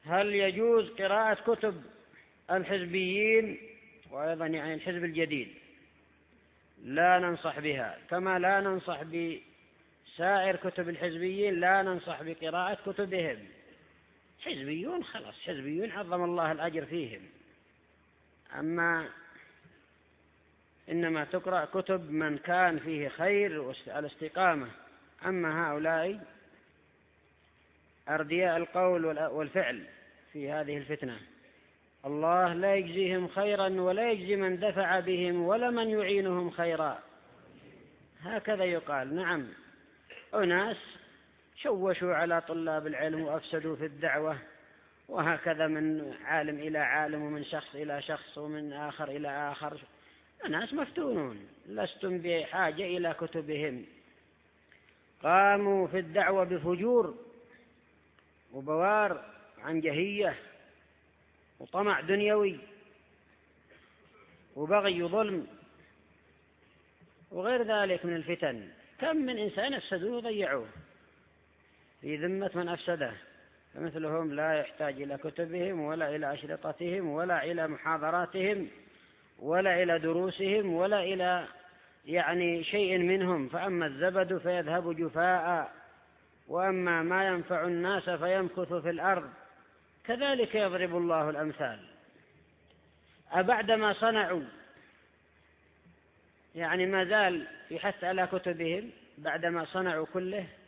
هل يجوز قراءة كتب الحزبيين وأيضا يعني الحزب الجديد؟ لا ننصح بها، كما لا ننصح بسائر كتب الحزبيين، لا ننصح بقراءة كتبهم. حزبيون خلاص، حزبيون عظم الله الأجر فيهم، إنما تقرأ كتب من كان فيه خير والاستقامة. أما هؤلاء أردياء القول والفعل في هذه الفتنة، الله لا يجزيهم خيرا ولا يجزي من دفع بهم ولا من يعينهم خيرا، هكذا يقال. نعم، أناس شوشوا على طلاب العلم وأفسدوا في الدعوة، وهكذا من عالم إلى عالم ومن شخص إلى شخص ومن آخر إلى آخر، الناس مفتونون، لستم بحاجة إلى كتبهم. قاموا في الدعوة بفجور وبوار عنجهية وطمع دنيوي وبغي وظلم وغير ذلك من الفتن. كم من إنسان أفسدوه وضيعوه في ذمة من أفسده، فمثلهم لا يحتاج إلى كتبهم ولا إلى أشرطتهم ولا إلى محاضراتهم ولا إلى دروسهم ولا إلى يعني شيء منهم. فأما الزبد فيذهب جفاء، وأما ما ينفع الناس فيمكث في الأرض، كذلك يضرب الله الأمثال. أبعدما صنعوا يعني ما زال في حث على كتبهم بعدما صنعوا كله؟